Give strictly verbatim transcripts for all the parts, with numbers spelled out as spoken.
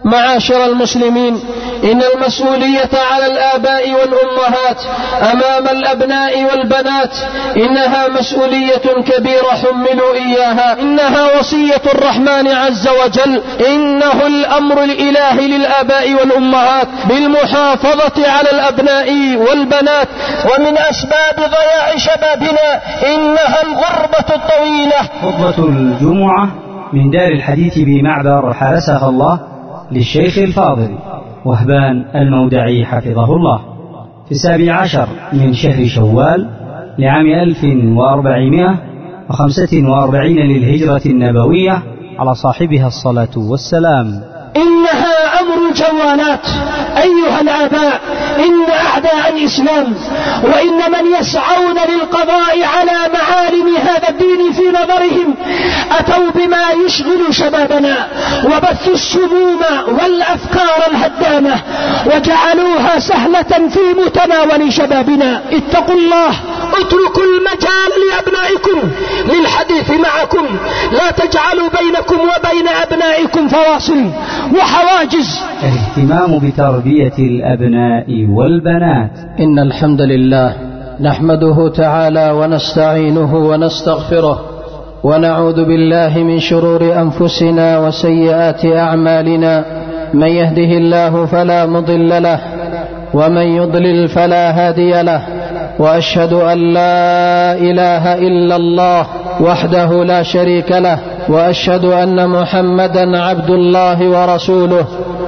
معاشر المسلمين، إن المسؤولية على الآباء والأمهات أمام الأبناء والبنات إنها مسؤولية كبيرة حملوا إياها، إنها وصية الرحمن عز وجل، إنه الأمر الإلهي للآباء والأمهات بالمحافظة على الأبناء والبنات. ومن أسباب ضياع شبابنا إنها الغربة الطويلة. خطبة الجمعة من دار الحديث بمعبر حرسها الله للشيخ الفاضل وهبان المودعي حفظه الله في السابع عشر من شهر شوال لعام ألف وأربعمائة وخمسة وأربعين للهجرة النبوية على صاحبها الصلاة والسلام. إنها أمر الجوالات أيها الآباء، إن أعداء الإسلام وإن من يسعون للقضاء على معالم هذا الدين في نظرهم أتوا بما يشغل شبابنا وبثوا السموم والأفكار الهدامة وجعلوها سهلة في متناول شبابنا. اتقوا الله، اتركوا المجال لأبنائكم للحديث معكم، لا تجعلوا بينكم وبين أبنائكم فواصل وحواجز. الاهتمام بتربية الأبناء والبنات. إن الحمد لله نحمده تعالى ونستعينه ونستغفره ونعوذ بالله من شرور أنفسنا وسيئات أعمالنا، من يهده الله فلا مضل له ومن يضلل فلا هادي له، وأشهد أن لا إله إلا الله وحده لا شريك له، وأشهد أن محمدا عبد الله ورسوله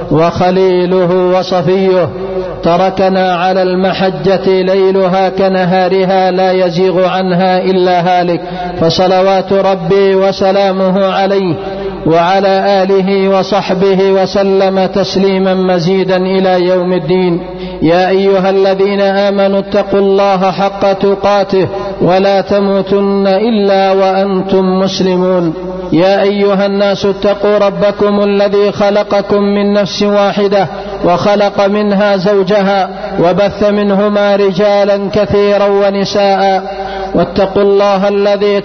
وخليله وصفيه، تركنا على المحجة ليلها كنهارها لا يزيغ عنها إلا هالك، فصلوات ربي وسلامه عليه وعلى آله وصحبه وسلم تسليما مزيدا إلى يوم الدين. يا أيها الذين آمنوا اتقوا الله حق تقاته ولا تموتن إلا وأنتم مسلمون. يا أيها الناس اتقوا ربكم الذي خلقكم من نفس واحدة وخلق منها زوجها وبث منهما رجالا كثيرا ونساء، واتقوا الله الذي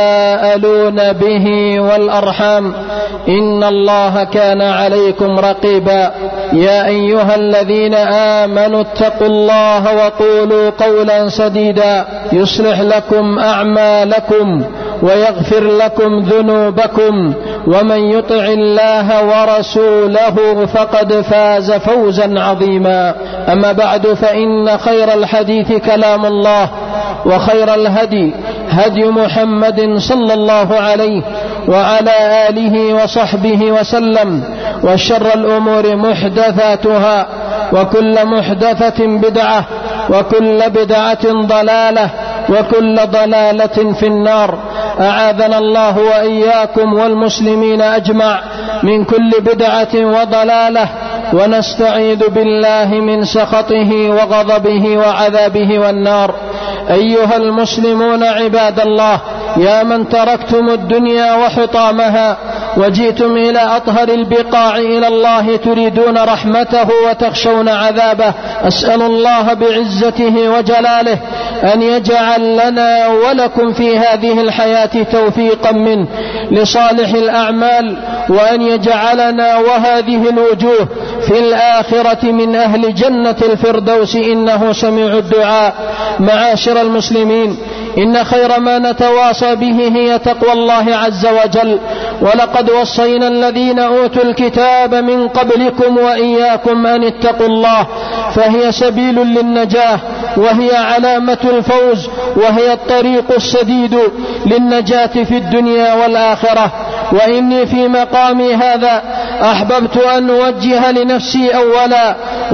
تساءلون به والأرحام إن الله كان عليكم رقيبا. يا أيها الذين آمنوا اتقوا الله وقولوا قولا سديدا يصلح لكم أعمالكم ويغفر لكم ذنوبكم، ومن يطع الله ورسوله فقد فاز فوزا عظيما. أما بعد، فإن خير الحديث كلام الله، وخير الهدي هدي محمد صلى الله عليه وعلى آله وصحبه وسلم، وشر الأمور محدثاتها، وكل محدثة بدعة، وكل بدعة ضلالة، وكل ضلالة في النار. أعاذنا الله وإياكم والمسلمين أجمع من كل بدعة وضلالة، ونستعيذ بالله من سخطه وغضبه وعذابه والنار. أيها المسلمون عباد الله، يا من تركتم الدنيا وحطامها وجئتم إلى أطهر البقاع إلى الله تريدون رحمته وتخشون عذابه، أسأل الله بعزته وجلاله أن يجعل لنا ولكم في هذه الحياة توفيقا منه لصالح الأعمال، وأن يجعلنا وهذه الوجوه في الآخرة من أهل جنة الفردوس، إنه سميع الدعاء. معاشر المسلمين، إن خير ما نتواصى به هي تقوى الله عز وجل، ولقد وصينا الذين أوتوا الكتاب من قبلكم وإياكم أن اتقوا الله، فهي سبيل للنجاة، وهي علامة الفوز، وهي الطريق السديد للنجاة في الدنيا والآخرة. وإني في مقامي هذا أحببت أن أوجه لنفسي أولا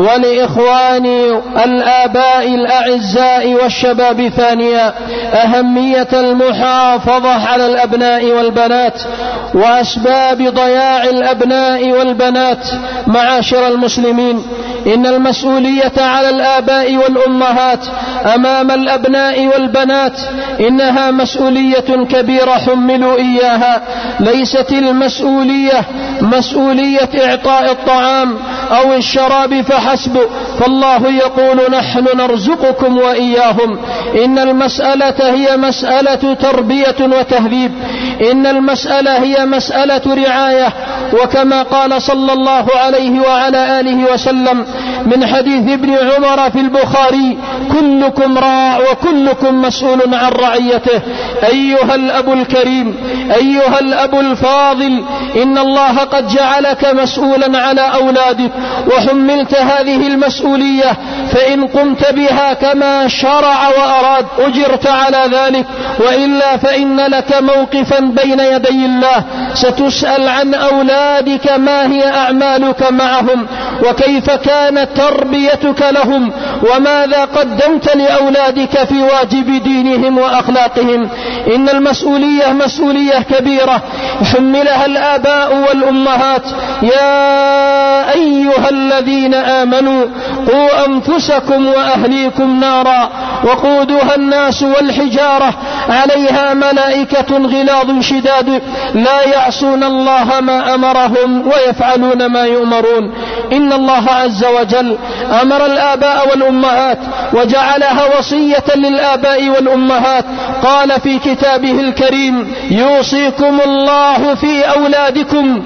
ولإخواني الآباء الأعزاء والشباب ثانيا أهمية المحافظة على الأبناء والبنات وأسباب ضياع الأبناء والبنات. معاشر المسلمين، إن المسؤولية على الآباء والأمهات أمام الأبناء والبنات إنها مسؤولية كبيرة حملوا إياها. ليست المسؤولية مسؤولية إعطاء الطعام أو الشراب فحسب، فالله يقول نحن نرزقكم وإياهم. إن المسألة هي مسألة تربية وتهذيب، إن المسألة هي مسألة رعاية وكما قال صلى الله عليه وعلى آله وسلم من حديث ابن عمر في البخاري: كلكم راع وكلكم مسؤول عن رعيته. أيها الأب الكريم، أيها الأب الفاضل، إن الله قد جعلك مسؤولا على أولادك، وحملت هذه المسؤولية، فإن قمت بها كما شرع وأراد أجرت على ذلك، وإلا فإن لك موقفا بين يدي الله، ستسأل عن أولادك ما هي أعمالك معهم، وكيف كانت تربيتك لهم، وماذا قدمت لأولادك في واجب دينهم وأخلاقهم. إن المسؤولية مسؤولية كبيرة حملها الآباء والأمهات. يا أيها الذين آمنوا قوا أنفسكم وأهليكم نارا وقودها الناس والحجارة عليها ملائكة غلاظ شداد لا يعصون الله ما أمرهم ويفعلون ما يؤمرون. إن الله عز وجل أمر الآباء والأمهات وجعلها وصية للآباء والأمهات. قال في كتابه الكريم: يوصيكم الله في أولادكم،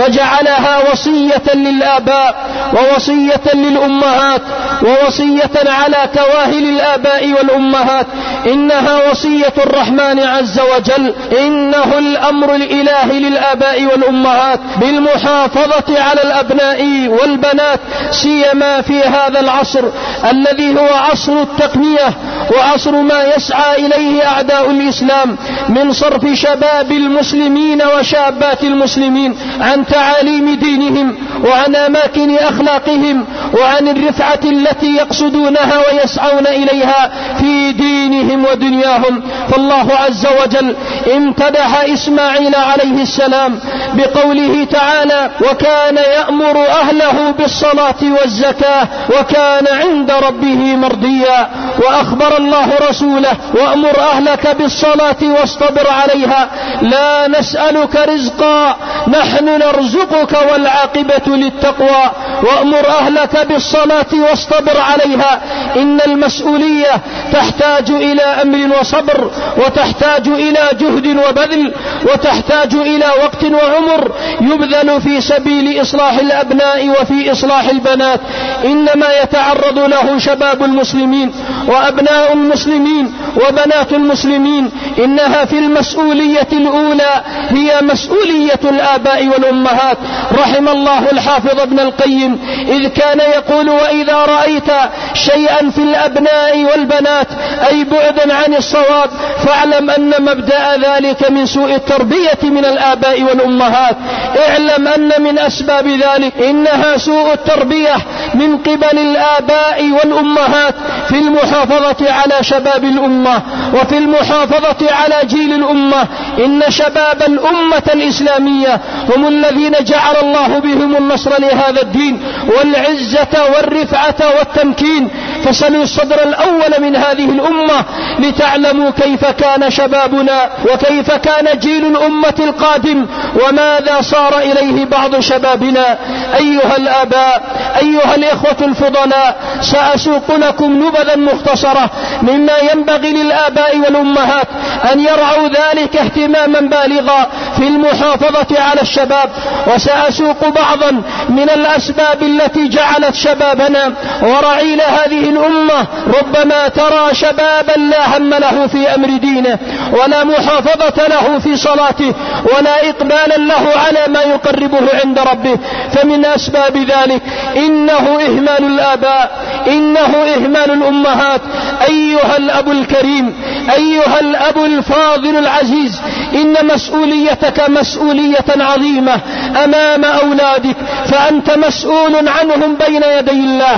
فجعلها وصية للآباء ووصية للأمهات ووصية على كواهل الآباء والأمهات. إنها وصية الرحمن عز وجل. إنه الأمر الإلهي للآباء والأمهات بالمحافظة على الأبناء والبنات، سيما في هذا العصر الذي هو عصر التقنية وعصر ما يسعى إليه أعداء الإسلام من صرف شباب المسلمين وشابات المسلمين عن تعاليم دينهم وعن أماكن أخلاقهم وعن الرفعة التي يقصدونها ويسعون إليها في دينهم ودنياهم. فالله عز وجل امتدح إسماعيل عليه السلام بقوله تعالى: وكان يأمر أهله بالصلاة والزكاة وكان عند ربه مرضيا. وأخبر الله رسوله: وأمر أهلك بالصلاة واصطبر عليها لا نسألك رزقا نحن نرزقك والعاقبة للتقوى. وأمر أهلك بالصلاة واصطبر عليها. إن المسؤولية تحتاج إلى أمر وصبر، وتحتاج إلى جهد وبذل، وتحتاج إلى وقت وعمر يبذل في سبيل إصلاح الأبناء وفي إصلاح البنات. إنما يتعرض له شباب المسلمين وأبناء المسلمين وبنات المسلمين. إنها في المسؤولية الأولى هي مسؤولية الآباء والأمهات. رحم الله الحافظ ابن القيم إذ كان يقول: وإذا رأيت شيئا في الأبناء والبنات أي بعدا عن الصواب فاعلم أن مبدأ ذلك من سوء التربية من الآباء والأمهات. اعلم أن من أسباب ذلك إنها سوء التربية من قبل الآباء والأمهات في المحافظة على شباب الأمة وفي المحافظة على جيل الأمة. إن شباب الأمة الإسلامية هم الذين جعل الله بهم النصر لهذا الدين والعزة والرفعة والتمكين. فسلوا الصدر الأول من هذه الأمة لتعلموا كيف كان شبابنا وكيف كان جيل الأمة القادم وماذا صار إليه بعض شبابنا. أيها الآباء، أيها الإخوة الفضلاء، سأسوق لكم نبذا مختصرة مما ينبغي للآباء والأمهات أن يرعوا ذلك اهتماما بالغا في المحافظة على الشباب، وسأسوق بعضا من الأسباب التي جعلت شبابنا ورعيل هذه الأمة ربما ترى شبابا لا هم له في أمر دينه ولا محافظة له في صلاته ولا إقبالا له على ما يقربه عند ربه. فمن أسباب ذلك إنه إهمال الآباء، إنه إهمال الأمهات. أيها الأب الكريم، أيها الأب الفاضل العزيز، إن مسؤوليتك مسؤولية عظيمة أمام أولادك، فأنت مسؤول عنهم بين يدي الله،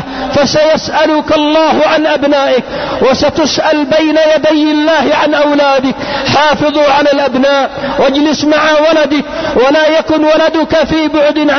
فسيسألك الله عن أبنائك وستسأل بين يدي الله عن أولادك. حافظوا على الأبناء واجلس مع ولدك ولا يكن ولدك في بعد عنك،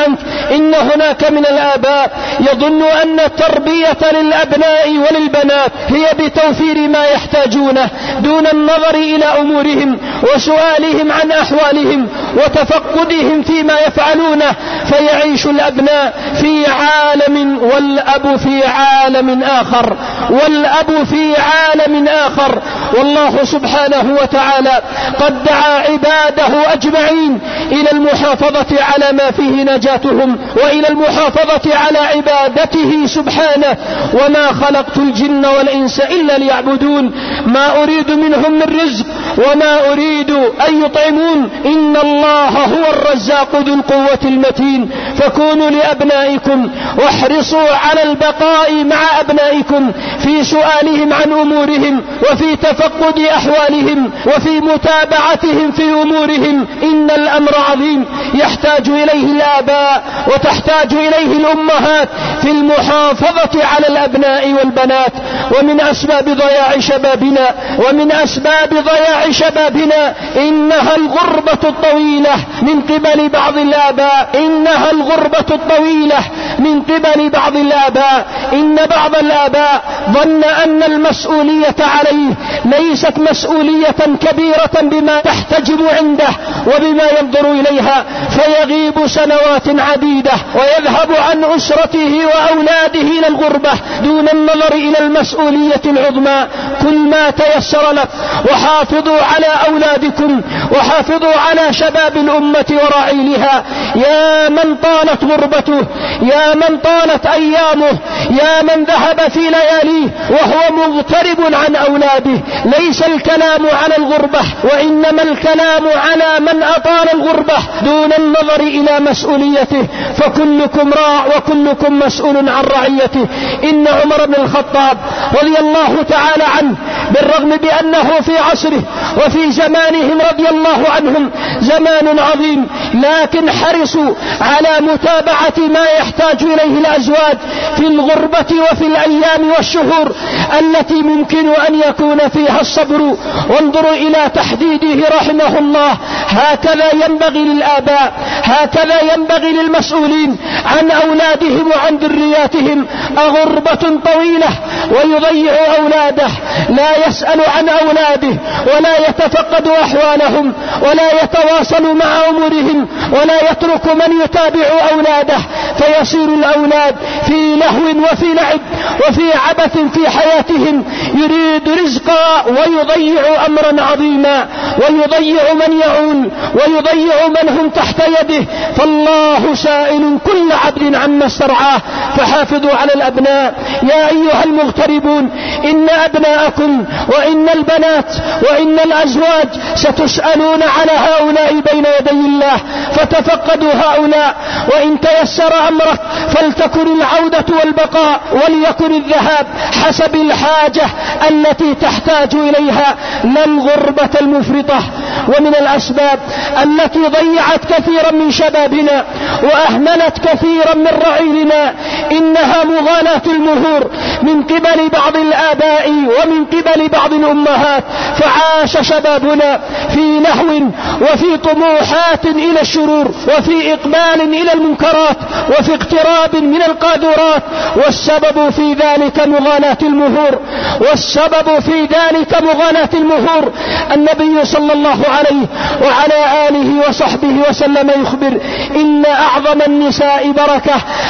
إن هناك من الآباء يظن أن التربية للأبناء وللبنات هي بتوفير ما يحتاجونه دون النظر إلى أمورهم وسؤالهم عن أحوالهم وتفقدهم فيما يفعلونه، فيعيش الأبناء في عالم والأب في عالم آخر والأب في عالم آخر. والله سبحانه وتعالى قد دعا عباده أجمعين إلى المحافظة على ما فيه نجاتهم وإلى المحافظة على عبادته سبحانه: وما خلقت الجن والإنس إلا ليعبدون ما أريد منهم من رزق وما أريد أن يطعمون إن الله هو الرزاق ذو القوة المتين. فكونوا لأبنائكم واحرصوا على البقاء مع أبنائكم في سؤالهم عن أمورهم وفي تفقد أحوالهم وفي متابعتهم في أمورهم. إن الأمر عظيم يحتاج إليه الآباء وتحتاج إليه الأمهات في المحافظة على الأبناء والبنات. ومن أسباب ضياع شبابنا ومن أسباب ضياع شبابنا إنها الغربة الطويلة من قبل بعض الآباء إنها الغربة الطويلة من قبل بعض الآباء إن بعض الآباء ظن أن المسؤولية عليه ليست مسؤولية كبيرة بما تحتجب عنده وبما ينظر إليها، فيغيب سنوات عديدة ويذهب عن أسرته وأولاده إلى الغربة دون النظر إلى المسؤولية العظمى. كل ما تيسر لك، وحافظوا على أولادكم وحافظوا على شباب الأمة وراعيلها. يا من طالت غربته، يا من طالت أيامه، يا من ذهب في لياليه وهو مغترب عن أولاده. ليس الكلام على الغربة وإنما الكلام على من أطال الغربة دون النظر إلى مسؤوليته، فكلكم راع وكلكم مسؤول عن رعيته. إن عمر بن الخطاب رضي الله تعالى عنه بالرغم بأنه في عصره وفي زمانهم رضي الله عنهم زمان عظيم، لكن حرصوا على متابعة ما يحتاج إليه الأزواج في الغربة وفي الأيام والشهور التي ممكن أن يكون فيها الصبر. وانظروا إلى تحديده رحمه الله: هكذا ينبغي للآباء، هكذا ينبغي للمسؤولين عن أولادهم وعن ذرياتهم. أغربة طويلة ويضيع أولاده، لا يسأل عن أولاده ولا يتفقد أحوالهم ولا يتواصل مع أمورهم ولا يترك من يتابع أولاده، فيصير الأولاد في لهو وفي لعب وفي عبث في حياتهم، يريد رزقا ويضيع أمرا عظيما ويضيع من يعول ويضيع من هم تحت يده. فالله سائل كل عبد عما استرعاه. فحافظوا على الأبناء يا أيها المغتربون، إن أبناءكم وإن البنات وإن الأزواج ستسألون على هؤلاء بين يدي الله، فتفقدوا هؤلاء. وإن تيسر أمرك فلتكن العودة والبقاء وليكن الذهاب حسب الحاجة التي تحتاج إليها، لا الغربة المفرطة. ومن الأسباب التي ضيعت كثيرا من شبابنا وأهملت كثيرا من رعيلنا إنها مغالاة المهور من قبل بعض الآباء ومن قبل بعض الأمهات. فعاش شبابنا في لهو وفي طموحات إلى الشرور وفي إقبال إلى المنكرات وفي اقتراب من القاذورات، والسبب في ذلك مغالاة المهور والسبب في ذلك مغالاة المهور. النبي صلى الله عليه وعلى آله وصحبه وسلم يخبر: إن أعظم النساء بركة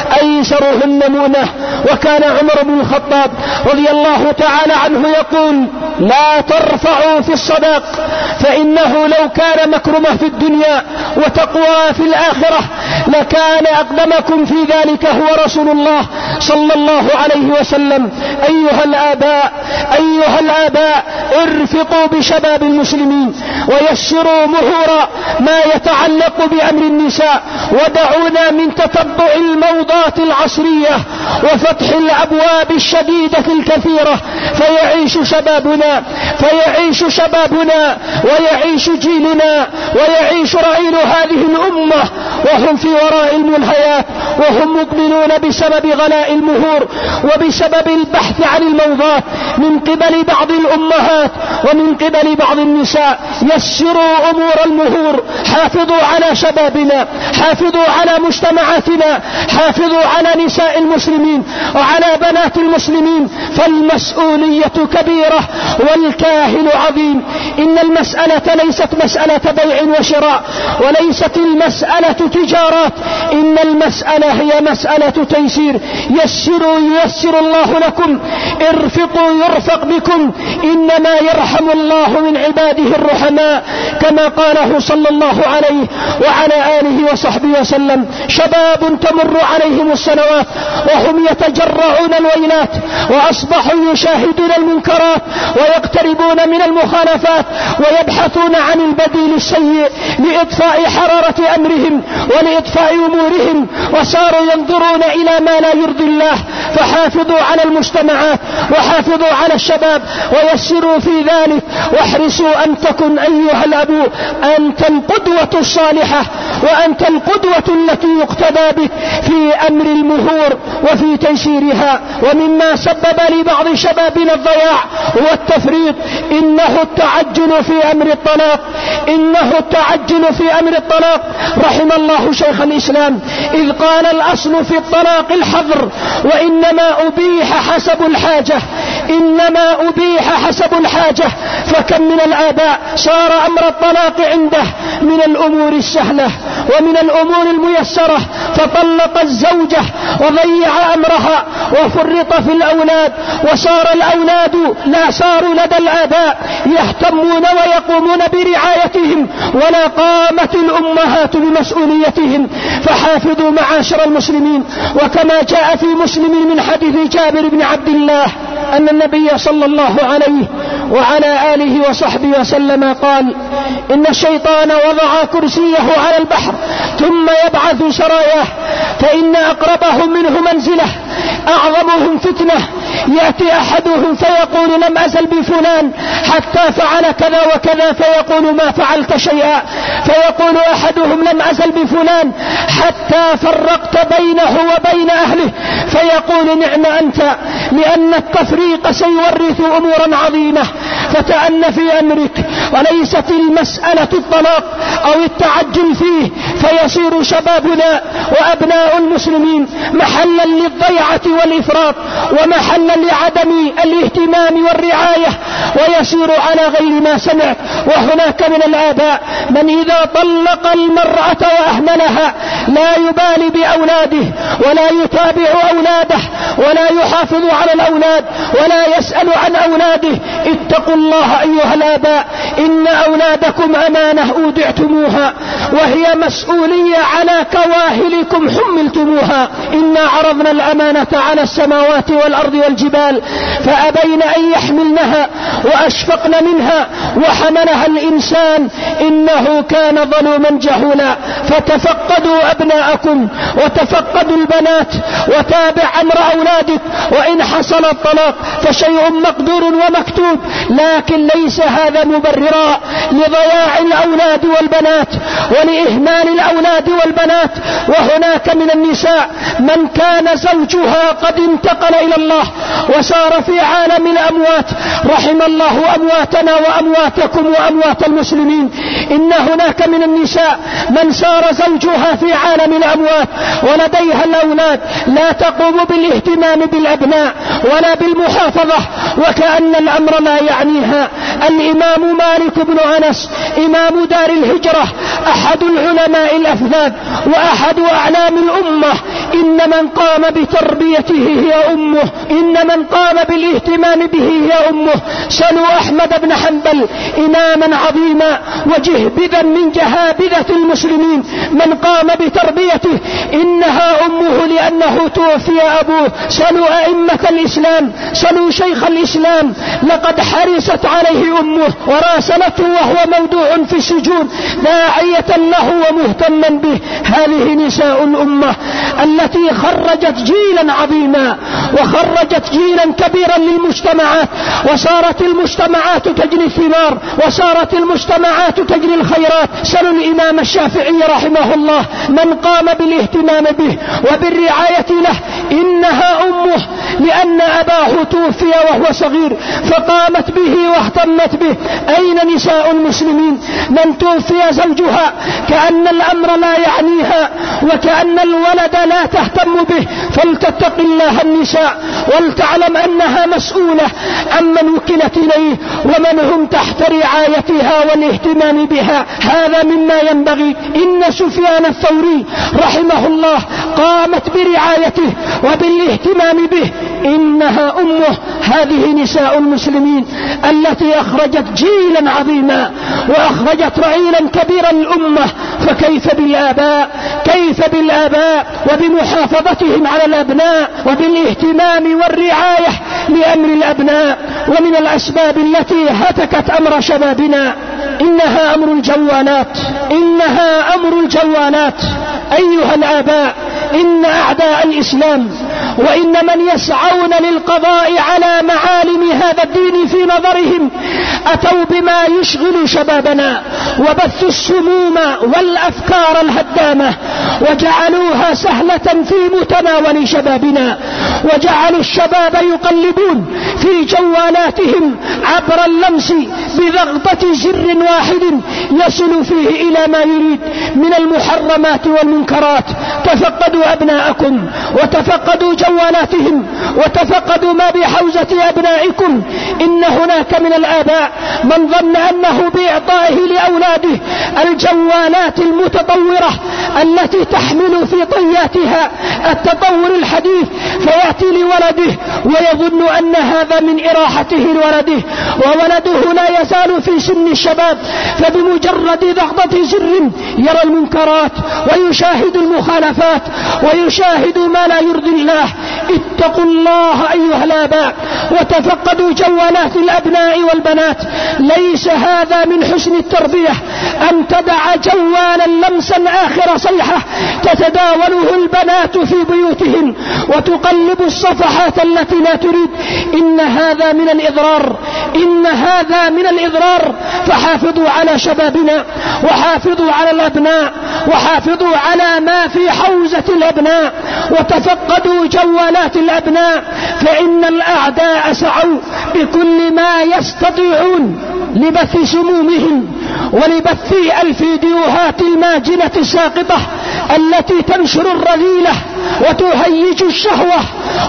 أيسرهن مؤنة. وكان عمر بن الخطاب رضي الله تعالى عنه يقول: لا ترفعوا في الصداق، فإنه لو كان مكرمة في الدنيا وتقوى في الآخرة لكان أقدمكم في ذلك هو رسول الله صلى الله عليه وسلم. أيها الآباء أيها الآباء ارفقوا بشباب المسلمين ويسروا مهور ما يتعلق بأمر النساء، ودعونا من تتبع الموضات العصرية وفتح الأبواب الشديدة الكثيرة، فيعيش شبابنا فيعيش شبابنا ويعيش جيلنا ويعيش رعيل هذه الأمة وهم في وراء الملهيات وهم مقبلون بسبب غلاء المهور وبسبب البحث عن الموضات من قبل بعض الأمهات ومن قبل بعض النساء. يسروا أمور المهور، حافظوا على شبابنا، حافظوا على مجتمعاتنا، حافظوا على نساء المسلمين وعلى بنات المسلمين، فالمسؤولية كبيرة والكاهل عظيم. إن المسألة ليست مسألة بيع وشراء، وليست المسألة تجارات، إن المسألة هي مسألة تيسير. يسروا ييسر الله لكم، ارفقوا يرفق بكم، إنما يرحم الله من عباده الرحماء، كما قاله صلى الله عليه وعلى آله وصحبه وسلم: شباب تمر عليهم السنوات وهم يتجرعون الويلات، وأصبحوا يشاهدون المنكرات ويقتربون من المخالفات ويبحثون عن البديل السيء لإطفاء حرارة أمرهم ولإطفاء أمورهم، وصاروا ينظرون إلى ما لا يرضي الله. فحافظوا على المجتمعات وحافظوا على الشباب ويسروا في ذلك، واحرصوا أن تكن أيها الأبو أنت القدوة الصالحة وأنت القدوة التي يقتدى بك في أمر المهور وفي تيسيرها. ومما سبب لبعض شبابنا الضياع والتفريط إنه التعجل في أمر الطلاق، إنه التعجل في أمر الطلاق. رحم الله شيخ الإسلام إذ قال: الأصل في الطلاق الحظر، وإنما أبيح حسب الحاجة، إنما أبيح حسب الحاجة. فكم من الآباء صار أمر الطلاق عنده من الأمور السهلة ومن الأمور الميسرة، فطلق الزوجة وضيع أمرها وفرط في الأولاد، وصار الأولاد لا صاروا لدى الآباء يهتمون ويقومون برعايتهم، ولا قامت الأمهات بمسؤوليتهم. فحافظوا معاشر المسلمين. وكما جاء في مسلم من حديث جابر بن عبد الله أن النبي صلى الله عليه وعلى آله وصحبه وسلم قال: إن الشيطان وضع كرسيه على البحر ثم يبعث سراياه، فإن أقربهم منه منزلة أعظمهم فتنة، يأتي أحدهم فيقول: لم أزل بفلان حتى فعل كذا وكذا، فيقول: ما فعلت شيئا. فيقول أحدهم: لم أزل بفلان حتى فرقت بينه وبين أهله، فيقول: نعم أنت، لأن التفريق سيورث أمورا عظيمة. فتأن في أمرك، وليست المسألة الطلاق أو التعجل فيه فيصير شبابنا وأبناء المسلمين محلا للضيعة والإفراط ومحلا لعدم الاهتمام والرعاية، ويسير على غير ما سمع. وهناك من الآباء من إذا طلق المرأة وأهملها لا يبالي بأولاده ولا يتابع أولاده ولا يحافظ على الأولاد ولا يسأل عن أولاده. اتقوا الله أيها الآباء، إن أولادكم أمانة أودعتموها، وهي مسؤولية على كواهلكم حملتموها. إنا عرضنا الأمانة على السماوات والأرض والجبال فأبين أن يحملنها وأشفقن منها وحملها الإنسان إنه كان ظلوما جهولا. فتفقدوا أبناءكم وتفقدوا البنات، وتابع أمر أولادك. وإن حصل الطلاق فشيء مقدور ومكتوب، لكن ليس هذا مبررا لضياع الأولاد والبنات ولإهمال الأولاد والبنات. وهناك من النساء من كان زوجها قد انتقل إلى الله وصار في عالم الأموات، رحم الله أمواتنا وأمواتكم وأموات المسلمين. إن هناك من النساء من صار زوجها في عالم الأموات ولديها الأولاد، لا تقوم بالاهتمام بالأبناء ولا بالمحافظة، وكأن الأمر لا يعنيها. الإمام مالك بن أنس إمام دار الهجرة أحد العلماء الأفذاذ وأحد أعلام الأمة، إن من قام بتربيته هي أمه، إن من قام بالاهتمام به هي أمه. سلوا أحمد بن حنبل إماما عظيما وجهبذا من جهابذة المسلمين، من قام بتربيته إنها أمه لأنه توفي أبوه سلوه، سلوا أئمة الإسلام، سلوا شيخ الإسلام، لقد حرصت عليه أمه وراسلته وهو مودوع في السجون داعية له ومهتما به. هذه نساء الأمة التي خرجت جيلا عظيما وخرجت جيلا كبيرا للمجتمعات، وصارت المجتمعات تجني الثمار، وصارت المجتمعات تجني الخيرات. سلوا الإمام الشافعي رحمه الله من قام بالاهتمام به وبالرعاية له، إنها أمه، لأن أباه توفي وهو صغير فقامت به واهتمت به. أين نساء المسلمين من توفي زوجها كأن الأمر لا يعنيها وكأن الولد لا تهتم به؟ فلتتق الله النساء ولتعلم أنها مسؤولة عمن وكلت إليه ومن هم تحت رعايتها والاهتمام بها. هذا مما ينبغي. إن سفيان الثوري رحمه الله قامت برعايته وبالاهتمام به، إنها أمه. هذه نساء المسلمين التي أخرجت جيلا عظيما وأخرجت رعيلا كبيرا الأمة. فكيف بالآباء؟ كيف بالآباء وبمحافظتهم على الأبناء وبالاهتمام والرعاية لأمر الأبناء؟ ومن الأسباب التي هتكت أمر شبابنا إنها أمر الجوالات، إنها أمر الجوالات. أيها الآباء، إن أعداء الإسلام وإن من يسعون للقضاء على معالم هذا الدين في نظرهم أتوا بما يشغل شبابنا وبثوا السموم والأفكار الهدامة وجعلوها سهلة في متناول شبابنا، وجعلوا الشباب يقلبون في جوالاتهم عبر اللمس بضغطة زر واحد يصل فيه إلى ما يريد من المحرمات والمنكرات. تفقدوا أبناءكم وتفقدوا جوالاتهم وتفقدوا ما بحوزة أبنائكم. إن هناك من الآباء من ظن أنه بإعطائه لأولاده الجوالات المتطورة التي تحمل في طياتها التطور الحديث فيأتي لولده ويظن أن هذا من إراحته لولده، وولده لا يزال في سن الشباب، فبمجرد ضغطة زر يرى المنكرات ويشاهد المخالفات ويشاهد ما لا يرضي الله. اتقوا الله أيها الآباء وتفقدوا جوالات الأبناء والبنات. ليس هذا من حسن التربية أن تدع جوالا لمسا آخر صيحة تتداوله البنات في بيوتهن وتقلب الصفحات التي لا تريد. إن هذا من الإضرار، إن هذا من الإضرار. فحافظوا على شبابنا وحافظوا على الأبناء وحافظوا على ما في حوزة الأبناء وتفقدوا جوالات الأبناء، فإن الأعداء سعوا بكل ما يستطيعون لبث سمومهم ولبث الفيديوهات الماجنة الساقطة التي تنشر الرذيلة وتهيج الشهوة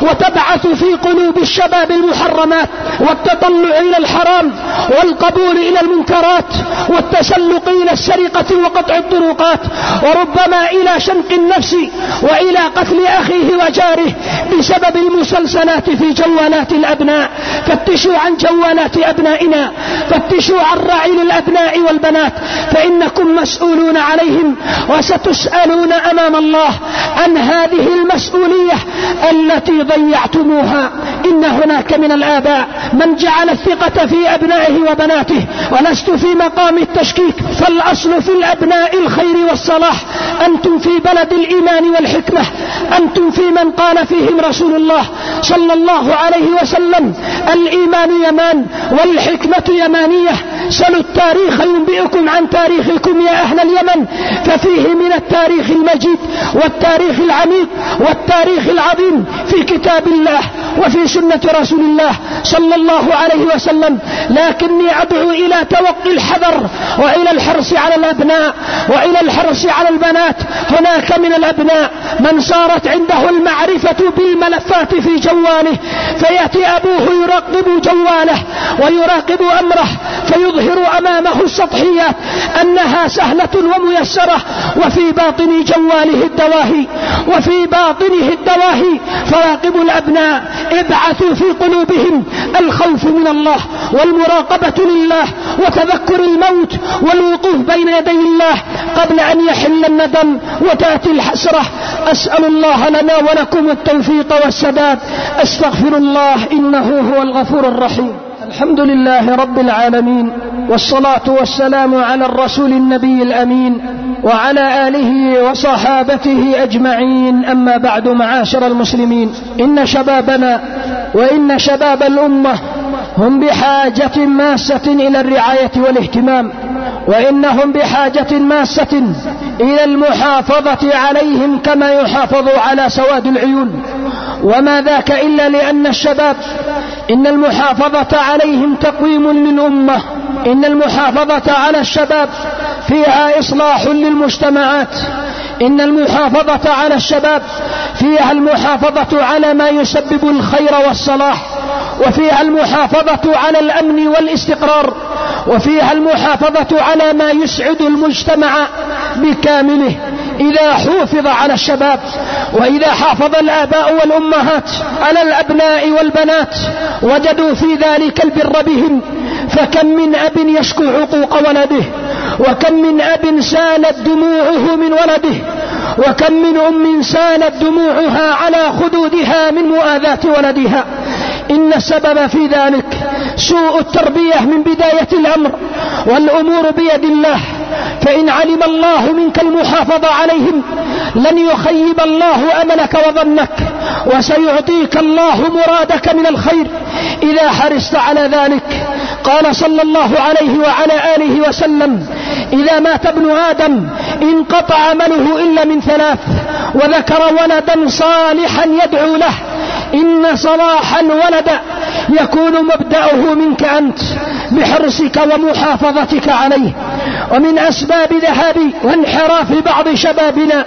وتبعث في قلوب الشباب المحرمات والتطلع إلى الحرام والقبول إلى المنكرات والتسلق إلى السرقة وقطع الطرقات، وربما إلى شنق النفس وإلى قتل أخيه وجاره بسبب المسلسلات في جوالات الأبناء. فتشوا عن جوالات أبنائنا، فتشوا عن رعيل الأبناء والبنات، فإنكم مسؤولون عليهم وستسألون أمام الله عن هذه المسؤولية التي ضيعتموها. إن هناك من الآباء من جعل الثقة في أبنائه وبناته، ولست في مقام التشكيك، فالأصل في الأبناء الخير والصلاح. أنتم في بلد الإيمان والحكمة، أنتم في من قال فيهم رسول الله صلى الله عليه وسلم الإيمان يمان والحكمة يمانية. سلوا التاريخ ينبئكم عن تاريخكم يا أهل اليمن، ففيه من التاريخ المجيد والتاريخ العميق والتاريخ العظيم في كتاب الله وفي سنة رسول الله صلى الله عليه وسلم. لكني أدعو إلى توقي الحذر وإلى الحرص على الأبناء وإلى الحرص على البنات. هناك من الأبناء من صارت عنده المعرفة بالملفات في جواله، فيأتي أبوه يراقب جواله ويراقب أمره فيظهر أمامه السطحيات أنها سهلة وميسرة، وفي باطن جواله الدواهي وفي باطنه الدواهي. يراقب الأبناء ابعثوا في قلوبهم الخوف من الله والمراقبة لله وتذكر الموت والوقوف بين يدي الله قبل أن يحل الندم وتأتي الحسرة. أسأل الله لنا ولكم التوفيق والسداد. أستغفر الله إنه هو الغفور الرحيم. الحمد لله رب العالمين، والصلاة والسلام على الرسول النبي الأمين وعلى آله وصحابته أجمعين. أما بعد، معاشر المسلمين، إن شبابنا وإن شباب الأمة هم بحاجة ماسة إلى الرعاية والاهتمام، وإنهم بحاجة ماسة إلى المحافظة عليهم كما يحافظ على سواد العيون. وما ذاك إلا لأن الشباب إن المحافظة عليهم تقويم للأمة. إن المحافظة على الشباب فيها إصلاح للمجتمعات. إن المحافظة على الشباب فيها المحافظة على ما يسبب الخير والصلاح، وفيها المحافظة على الأمن والاستقرار، وفيها المحافظة على ما يسعد المجتمع بكامله. إذا حافظ على الشباب وإذا حافظ الآباء والأمهات على الأبناء والبنات وجدوا في ذلك البر بهم. فكم من أب يشكو عقوق ولده، وكم من أب سالت دموعه من ولده، وكم من أم سالت دموعها على خدودها من مؤاذاة ولدها. إن السبب في ذلك سوء التربية من بداية الأمر، والأمور بيد الله. فإن علم الله منك المحافظة عليهم لن يخيب الله أملك وظنك، وسيعطيك الله مرادك من الخير إذا حرصت على ذلك. قال صلى الله عليه وعلى آله وسلم: إذا مات ابن آدم انقطع عمله إلا من ثلاث، وذكر ولدا صالحا يدعو له. إن صلاح الولد يكون مبدأه منك أنت بحرصك ومحافظتك عليه. ومن أسباب ذهاب وانحراف بعض شبابنا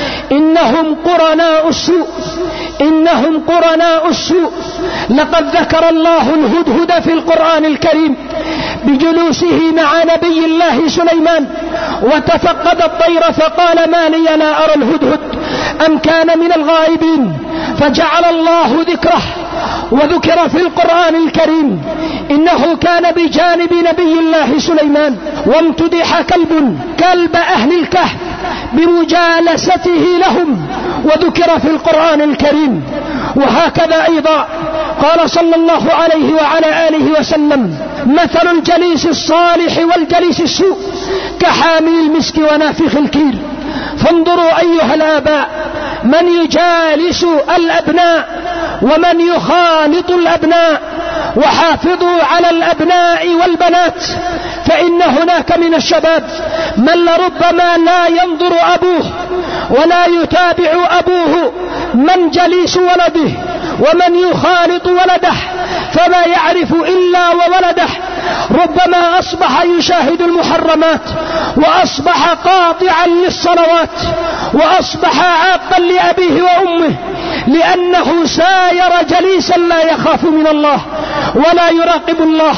إنهم قرناء السوء. إنهم قرناء السوء. لقد ذكر الله الهدهد في القرآن الكريم بجلوسه مع نبي الله سليمان، وتفقد الطير فقال: ما لي لا أرى الهدهد أم كان من الغائبين؟ فجعل الله ذكره وذكر في القرآن الكريم إنه كان بجانب نبي الله سليمان. وامتدح كلب كلب أهل الكهف بمجالسته لهم، وذكر في القرآن الكريم. وهكذا أيضا قال صلى الله عليه وعلى آله وسلم: مثل الجليس الصالح والجليس السوء كحامل المسك ونافخ الكير. فانظروا أيها الآباء من يجالس الأبناء ومن يخالط الأبناء، وحافظوا على الأبناء والبنات. فإن هناك من الشباب من لربما لا ينظر أبوه ولا يتابع أبوه من جليس ولده ومن يخالط ولده، فما يعرف إلا وولده ربما أصبح يشاهد المحرمات، وأصبح قاطعا للصلوات، وأصبح عاقا لأبيه وأمه، لأنه ساير جليسا لا يخاف من الله ولا يراقب الله.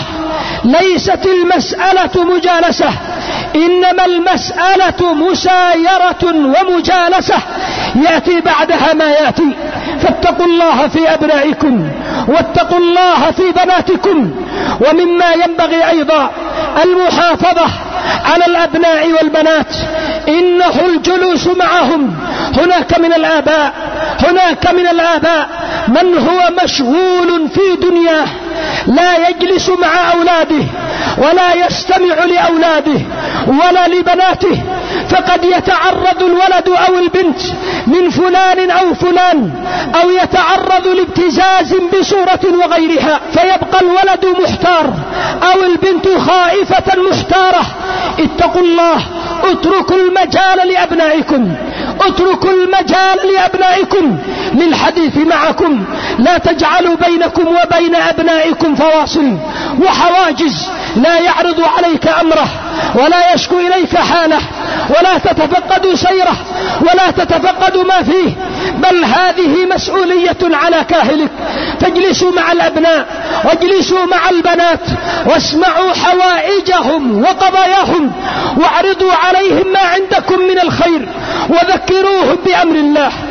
ليست المسألة مجالسة، إنما المسألة مسايرة ومجالسة يأتي بعدها ما يأتي. فاتقوا الله في أبنائكم واتقوا الله في بناتكم. ومما ينبغي أيضا المحافظة على الأبناء والبنات إنه الجلوس معهم. هناك من الآباء هناك من الآباء من هو مشغول في دنياه، لا يجلس مع أولاده ولا يستمع لأولاده ولا لبناته، فقد يتعرض الولد أو البنت من فلان أو فلان، أو يتعرض لابتزاز بصورة وغيرها، فيبقى الولد محتار أو البنت خائفة محتارة. اتقوا الله، اتركوا المجال لأبنائكم، اتركوا المجال لأبنائكم للحديث معكم. لا تجعلوا بينكم وبين أبنائكم فواصل وحواجز لا يعرض عليك أمره ولا يشكو إليك حاله، ولا تتفقد سيره ولا تتفقد ما فيه، بل هذه مسؤولية على كاهلك. فاجلسوا مع الأبناء واجلسوا مع البنات واسمعوا حوائجهم وقضاياهم، واعرضوا عليهم ما عندكم من الخير، وذكروهم بأمر الله.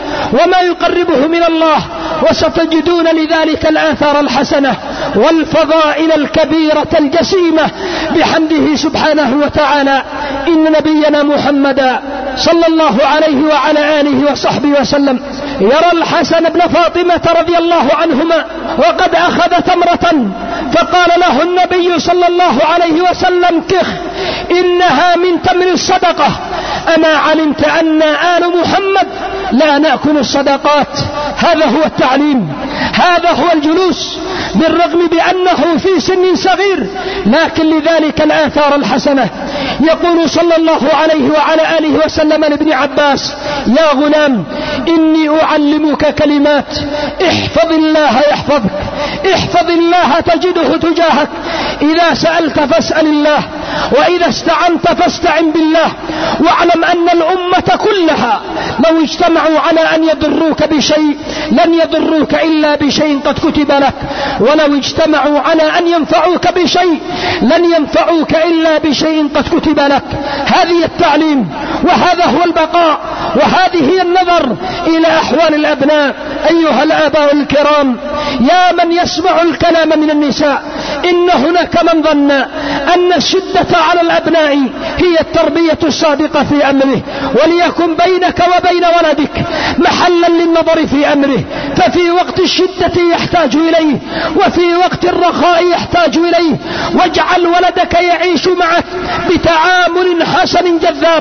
وما يقربه من الله، وستجدون لذلك الآثار الحسنة والفضائل الكبيرة الجسيمة بحمده سبحانه وتعالى. إن نبينا محمدا صلى الله عليه وعلى آله وصحبه وسلم يرى الحسن بن فاطمة رضي الله عنهما وقد أخذ تمرة، فقال له النبي صلى الله عليه وسلم: كخ، إنها من تمر الصدقة، أما علمت أن آل محمد لا نأكل الصدقات؟ هذا هو التعليم، هذا هو الجلوس، بالرغم بأنه في سن صغير لكن لذلك الآثار الحسنة. يقول صلى الله عليه وعلى آله وسلم لابن عباس: يا غلام، إني أعلمك كلمات، احفظ الله يحفظك، احفظ الله تجده تجاهك، إذا سألت فاسأل الله، وإذا استعنت فاستعن بالله، واعلم أن الأمة كلها لو اجتمعوا على أن يضروك بشيء لن يضروك إلا بشيء قد كتب لك، ولو اجتمعوا على أن ينفعوك بشيء لن ينفعوك إلا بشيء قد كتب لك. هذه التعليم، وهذا هو البقاء، وهذه هي النظر إلى أحوال الأبناء. أيها الآباء الكرام، يا من يسمع الكلام من النساء، إن هناك من ظن أن الشدة على الأبناء هي التربية الصادقة في أمره، وليكن بينك وبين ولدك محلا للنظر في أمره، ففي وقت الشدة يحتاج إليه وفي وقت الرخاء يحتاج إليه. واجعل ولدك يعيش معك بتعامل حسن جذاب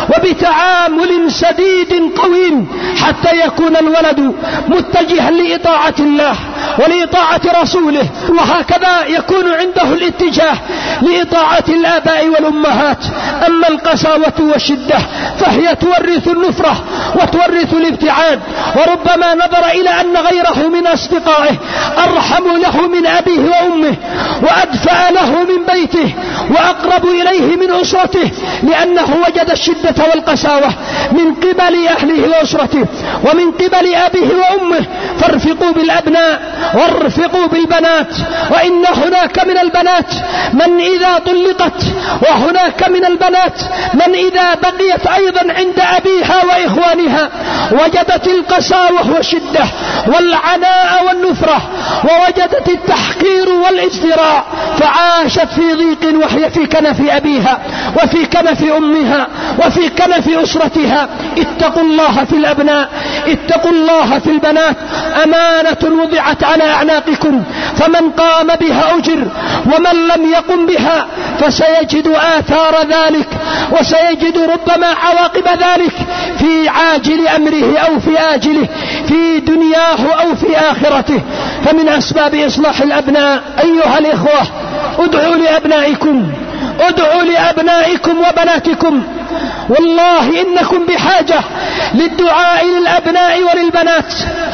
وبتعامل سديد قويم، حتى يكون الولد متجها لإطاعة الله ولإطاعة رسوله، وهكذا يكون عنده الاتجاه لإطاعة الآباء والأمهات. أما القساوة والشدة فهي تورث النفرة وتورث الابتعاد، وربما نظر إلى أن غيره من أصدقائه أرحم له من أبيه وأمه، وأدفع له من بيته، وأقرب إليه من أسرته، لأنه وجد الشدة والقساوة من قبل أهله وأسرته ومن قبل أبيه وأمه. فارفقوا بالأبناء وارفقوا بالبنات، وإن هناك من البنات من إذا طلقت، وهناك من البنات من إذا بقيت أيضا عند أبيها وإخوانها وجدت القساوة والشدة والعناء والنفرة، ووجدت التحقير والازدراء، فعاشت في ضيق وهي في كنف أبيها وفي كنف أمها وفي كنف أسرتها. اتقوا الله في الأبناء، اتقوا الله في البنات، أمانة وضعت على أعناقكم، فمن قام بها أجر، ومن لم يقم بها فسيجد آثار ذلك، وسيجد ربما عواقب ذلك في عاجل أمره أو في آجله، في دنياه أو في آخرته. فمن أسباب إصلاح الأبناء أيها الإخوة، ادعوا لأبنائكم، ادعوا لأبنائكم وبناتكم، والله إنكم بحاجة للدعاء للأبناء وللبنات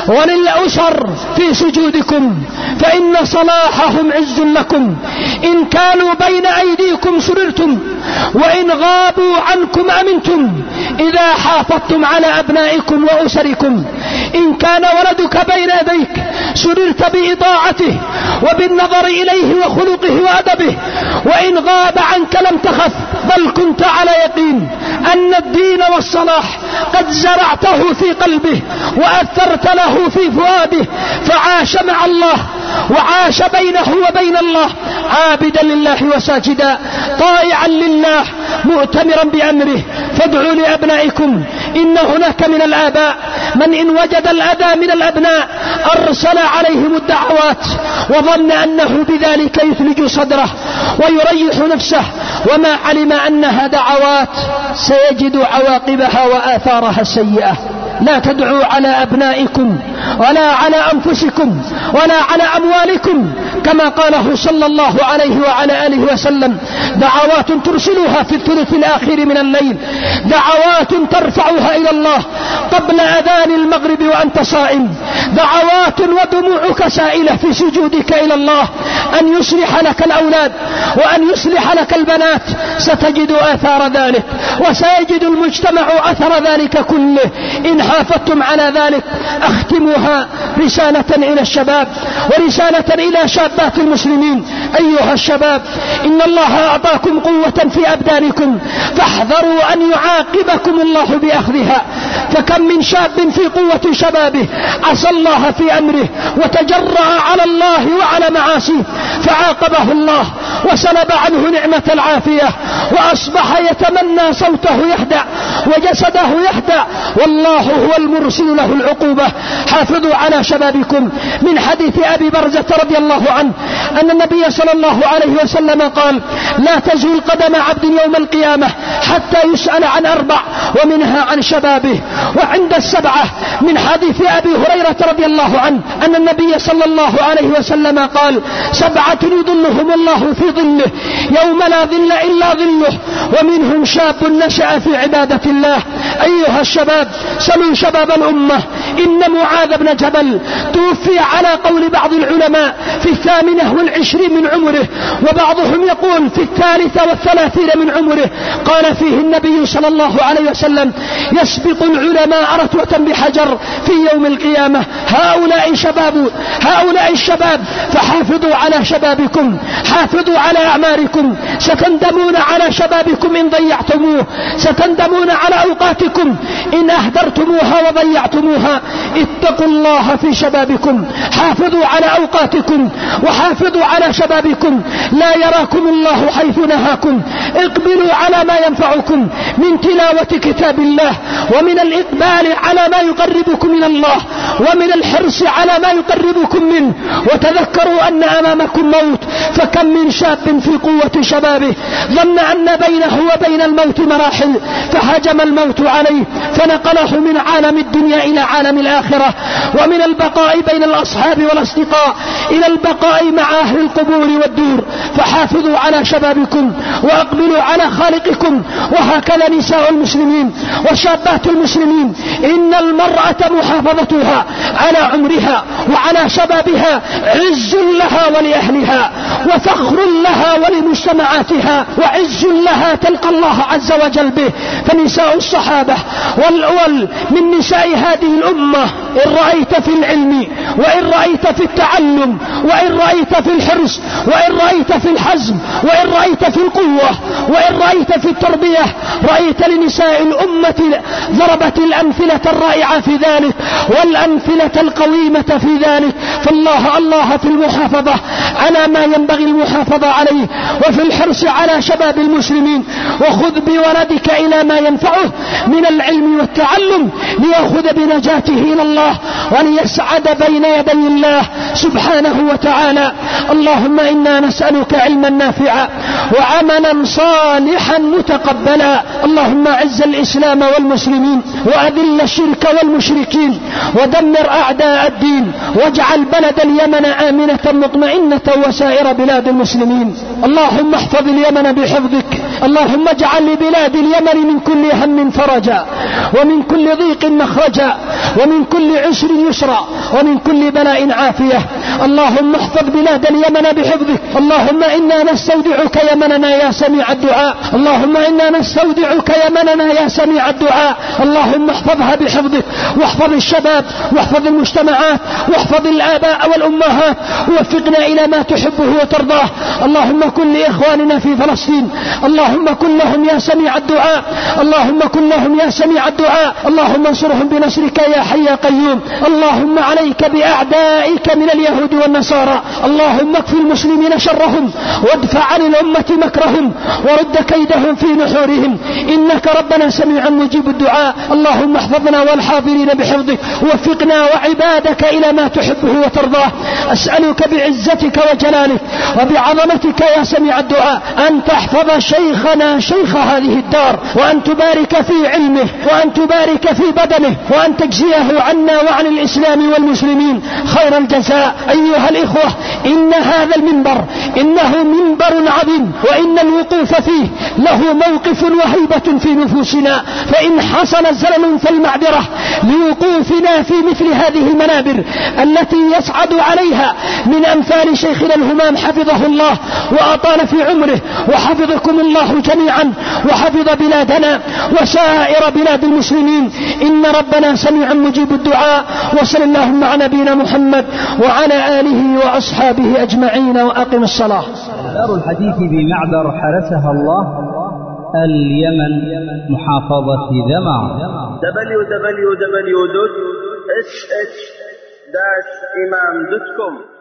وللأسر في سجودكم، فإن صلاحهم عز لكم. إن كانوا بين أيديكم سررتم، وإن غابوا عنكم أمنتم، إذا حافظتم على أبنائكم وأسركم. إن كان ولدك بين يديك سررت بإطاعته وبالنظر إليه وخلقه وأدبه، وإن غاب عنك لم تخف، بل كنت على يقين أن الدين والصلاح قد زرعته في قلبه وأثرت له في فؤاده، فعاش مع الله وعاش بينه وبين الله عابدا لله وساجدا طائعا لله مؤتمرا بأمره. فادعوا لأبنائكم. إن هناك من الآباء من إن وجد الأذى من الأبناء أرسل عليهم الدعوات، وظن أنه بذلك يثلج صدره ويريح نفسه، وما علم أنها دعوات سيجد عواقبها وآثارها السيئة. لا تدعوا على أبنائكم ولا على أنفسكم ولا على أموالكم، كما قاله صلى الله عليه وعلى آله وسلم: دعوات ترسلها في الثلث الآخر من الليل، دعوات ترفعها إلى الله قبل أذان المغرب وأنت صائم، دعوات ودموعك سائلة في سجودك إلى الله أن يصلح لك الأولاد وأن يصلح لك البنات. ستجد آثار ذلك، وسيجد المجتمع أثر ذلك كله إن حافظتم على ذلك. أختمها رسالة إلى الشباب ورسالة إلى شابات المسلمين أيها الشباب، إن الله أعطاكم قوة في أبدانكم، فاحذروا أن يعاقبكم الله بأخذها. فكم من شاب في قوة شبابه عصى الله في أمره وتجرأ على الله وعلى معاصيه فعاقبه الله وسلب عنه نعمة العافية، وأصبح يتمنى صوته يهدأ وجسده يهدأ، والله هو المرسل له العقوبة. حافظوا على شبابكم. من حديث أبي برزة رضي الله عنه أن النبي صلى الله عليه وسلم قال: لا تزول قدم عبد يوم القيامة حتى يسأل عن أربع، ومنها عن شبابه. وعند السبعة من حديث أبي هريرة رضي الله عنه أن النبي صلى الله عليه وسلم قال: سبعة يظلهم الله في ظله يوم لا ظل إلا ظله، ومنهم شاب نشأ في عبادة الله. أيها الشباب، سلوا شباب الأمة. إن معاذ بن جبل توفي على قول بعض العلماء في الثامنة والعشرين من عمره، وبعضهم يقول في الثالثة والثلاثين من عمره. قال فيه النبي صلى الله عليه وسلم: يسبق العلماء رتوة بحجر في يوم القيامة. هؤلاء شباب، هؤلاء الشباب، فحافظوا على شبابكم، حافظوا على أعماركم. ستندمون على شبابكم إن ضيعتموه، ستندمون على أوقاتكم إن أهدرتموها وضيعتموها. اتقوا الله في شبابكم، حافظوا على أوقاتكم وحافظوا على شبابكم. لا يراكم الله حيث نهاكم. اقبلوا على ما ينفعكم من تلاوة كتاب الله، ومن الإقبال على ما يقربكم من الله، ومن الحرص على ما يقربكم منه. وتذكروا أن أمامكم موت، فكم من شاب في قوة شبابه ظن أن بينه وبين الموت مراحل، فهجم الموت عليه فنقله من عالم الدنيا إلى عالم الآخرة، ومن البقاء بين الأصحاب والأصدقاء إلى البقاء مع أهل القبور والدور. فحافظوا على شبابكم وأقبلوا على خالقكم. وهكذا نساء المسلمين وشابات المسلمين، إن المرأة محافظتها على عمرها وعلى شبابها عز لها ولأهلها، وفخر لها ولمجتمعاتها، وعز لها تلقى الله عز وجل به. فنساء الصحابة والأول من نساء هذه الأمة، إن رأيت في العلم، وإن رأيت في التعلم، وإن رأيت في الحرص، وإن رأيت في الحزم، وإن رأيت في القوة، وإن رأيت في التربية، رأيت لنساء الأمة ضربت الأمثلة الرائعة في ذلك والأمثلة القويمة في ذلك. فالله الله في المحافظة على ما ينبغي المحافظة عليه، وفي الحرص على شباب المسلمين. وخذ بولدك إلى ما ينفعه من العلم والتعلم ليأخذ بنجاته إلى الله وليسعد بين يدي الله سبحانه وتعالى. اللهم إنا نسألك علما نافعا وعملا صالحا متقبلا. اللهم أعز الإسلام والمسلمين، وأذل الشرك والمشركين، ودمر أعداء الدين، واجعل بلد اليمن آمنة مطمئنة وسائر بلاد المسلمين. اللهم احفظ اليمن بحفظك. اللهم اجعل لبلاد اليمن من كل هم فرجا، ومن كل ضيق مخرجا، ومن كل عسر يسرا، ومن كل بلاء عافية. اللهم احفظ بلاد اليمن بحفظك. اللهم إنا نستودعك يمننا يا سميع الدعاء. اللهم إنا نستودعك يمننا يا سميع الدعاء. اللهم احفظها بحفظك، واحفظ الشباب، واحفظ المجتمعات، واحفظ الآباء والأمهات. ووفقنا إلى ما تحبه وترضاه. اللهم كن لإخواننا في فلسطين، اللهم كن لهم يا سميع الدعاء. اللهم كن لهم يا سميع الدعاء. اللهم انصرهم بنصرك يا حي يا قيوم. اللهم عليك بأعدائك من اليهود والنصارى. اللهم اكف المسلمين شرهم، وادفع عن الأمة مكرهم، ورد كيدهم في نحورهم، إنك ربنا سميع مجيب الدعاء. اللهم احفظنا والحاضرين بحفظك، ووفقنا وعبادك إلى ما تحبه وترضاه. أسألك بعزتك وجلالك وبعظمتك يا سميع الدعاء أن تحفظ شيخنا شيخ هذه الدار، وأن تبارك في علمه، وأن تبارك في بدنه، وأن تجزيه عنا وعن الإسلام والمسلمين خير الجزاء. أيها الإخوة، إن هذا المنبر إنه منبر عظيم، وإن الوقوف فيه له موقف وهيبة في نفوسنا. فإن حصل زلل فالمعذرة لوقوفنا في مثل هذه المنابر التي يسعد عليها من أمثال شيخنا الهمام حفظه حفظه الله وأطال في عمره، وحفظكم الله جميعا، وحفظ بلادنا وسائر بلاد المسلمين، إن ربنا سميع مجيب الدعاء. وصل اللهم على نبينا محمد وعلى آله وأصحابه أجمعين، وأقم الصلاة. دار الحديث بمعبر حرسها الله، اليمن، محافظة ذمار. دبليو دبليو دبليو دوت اس اتش داش إمام دوت كوم